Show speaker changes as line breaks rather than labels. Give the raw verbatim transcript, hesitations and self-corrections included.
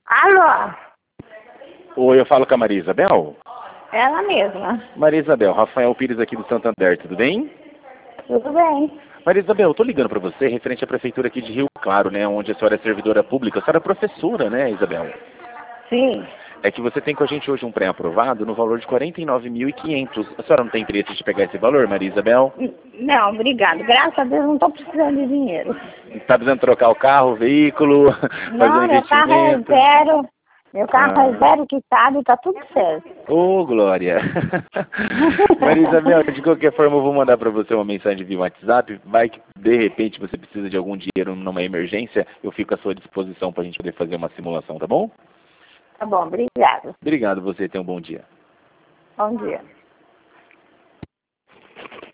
Alô?
Oi, eu falo com a Maria Isabel?
Ela mesma.
Maria Isabel, Rafael Pires aqui do Santander, tudo bem?
Tudo bem.
Maria Isabel, eu tô ligando para você referente à prefeitura aqui de Rio Claro, né, onde a senhora é servidora pública. A senhora é professora, né, Isabel?
Sim.
É que você tem com a gente hoje um pré-aprovado no valor de quarenta e nove mil e quinhentos. A senhora não tem interesse de pegar esse valor, Maria Isabel?
N- Não, obrigado. Graças a Deus não estou precisando de dinheiro.
Está precisando trocar o carro, o veículo, fazer um
Não, meu carro é
investimento?
zero. Meu carro é
Ah,
zero quitado e tá tudo certo.
ô, Glória! Maria Isabel, de qualquer forma eu vou mandar para você uma mensagem via WhatsApp. Vai que de repente você precisa de algum dinheiro numa emergência, eu fico à sua disposição para a gente poder fazer uma simulação, tá bom?
Tá bom, obrigado.
Obrigado, você tenha um bom dia.
Bom dia.